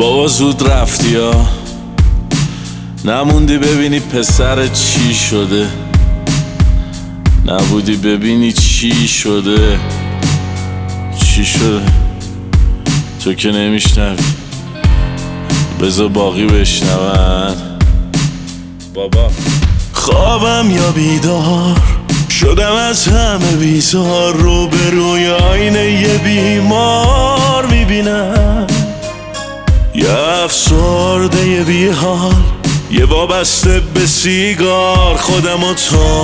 بابا زود رفتی ها، نموندی ببینی پسر چی شده، نبودی ببینی چی شده. چی شده؟ تو که نمیشنوی، بذار باقی بشنون. بابا خوابم یا بیدار شدم از همه بیزار، رو به روی آینه یه بیمار میبینم، یه افسرده یه بیحال، یه وابسته به سیگار، خودمو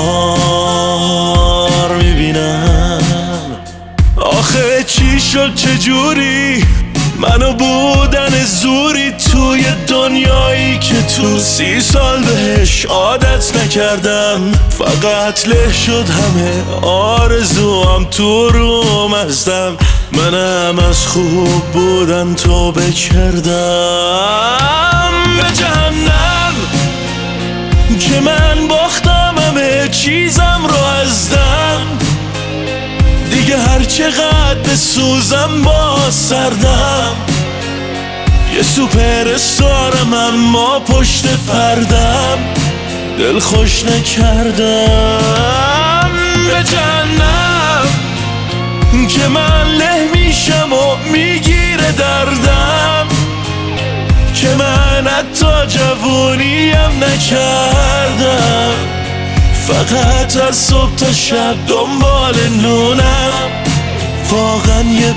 تار میبینم. آخه چی شد چجوری منو بودن زوری توی دنیایی که تو 30 سال بهش عادت نکردم، فقط له شد همه آرزوام تو روم ازدم، منم از خوب بودن توبه کردم. به جهنم که من باختم همه چیزم رو از دم، دیگه هر چقدر بسوزم با سردم، یه سوپر استارم اما پشت پردم، دل خوش نکردم. به جهنم که من له میشم و میگیره دردم، که من حتی جوونیم نکردم، فقط از صبح تا شب دنبال نونم، واقعا یه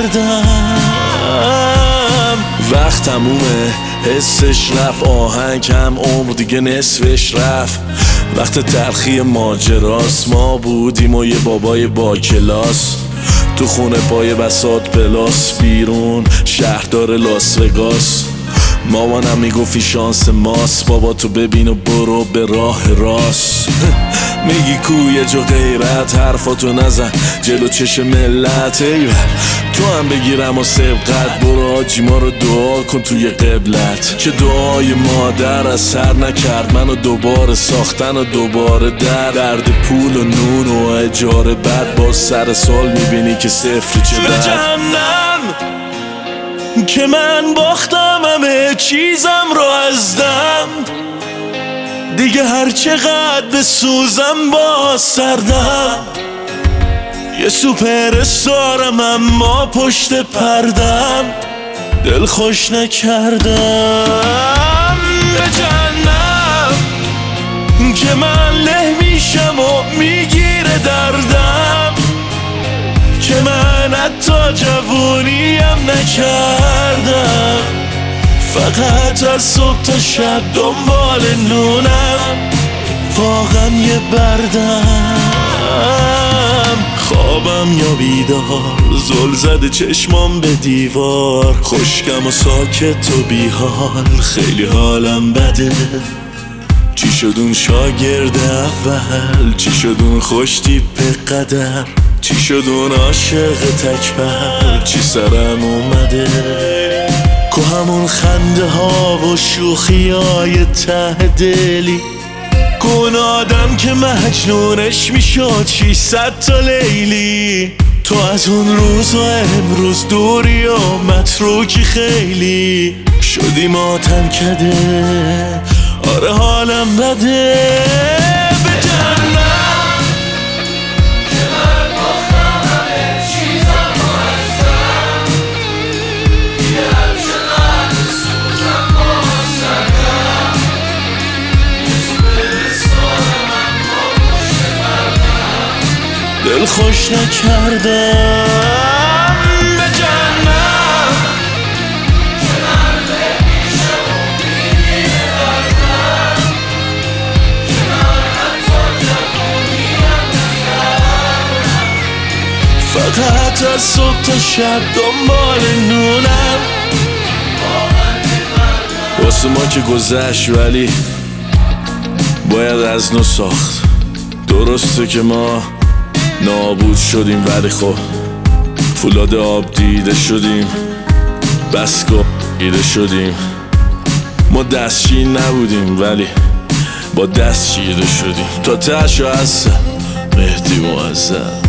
بردم. وقت تمومه حسش رفت، آهنگم عمر دیگه نصفش رفت، وقت تلخی ماجراست، ما بودیم و یه بابای با کلاس، تو خونه پای بساط پلاس، بیرون شهردار لاس وگاس، مامانم میگفتی شانس ماست، بابا تو ببین و برو به راه راست. میگی کوی جو غیرت، حرفاتو نزن جلو چش ملت، ایول تو هم بگیرم و سبقت، برو حاجی ما رو دعا کن توی قبلت، که دعای مادر اثر نکرد، منو دوباره ساختن و دوباره درد پول و نون و اجاره، بعد با سر سال میبینی که صفر چه به جهنم که من باختم همه چیزم رو از دم، دیگه هر چقدر بسوزم با سردم، یه سوپر استارم اما پشت پردم، دل خوش نکردم. به جهنم که من له میشم و میگیره دردم، که من حتی جوونیم نکردم، فقط از صبح تا شب دنبال نونم، واقعا یه بردم. خوابم یا بیدار زل زده چشمام به دیوار، خشکم و ساکت و بیحال، خیلی حالم بده. چی شد اون شاگرد اول، چی شد اون خوش تیپ قدر، چی شد اون عاشق تکبر، چی سرم اومده، که همون خنده ها و شوخی های ته دلی، که اون آدم که مجنونش میشد 600 تا لیلی، تو از اون روز و امروز دوری و متروکی خیلی، شدی ماتم کده، آره حالم بده. به جهنم که من باختم همه چیزم رو از دم، دیگه هر چقدر بسوزم با سردم، یه سوپر استارم اما پشت پردم، دل خوش نکردم. به جهنم که من له میشم و میگیره دردم، که من حتی جوونیم نکردم، فقط از صبح تا شب دنبال نونم، واقعا یه بردم. واسه ما که گذشت ولی باید از نو ساخت. درسته که ما نابود شدیم ولی خب فولاد آب دیده شدیم، بسکا دیده شدیم، ما دستشین نبودیم ولی با دست چیده شدیم، تا تهش هستم مهدی معظم.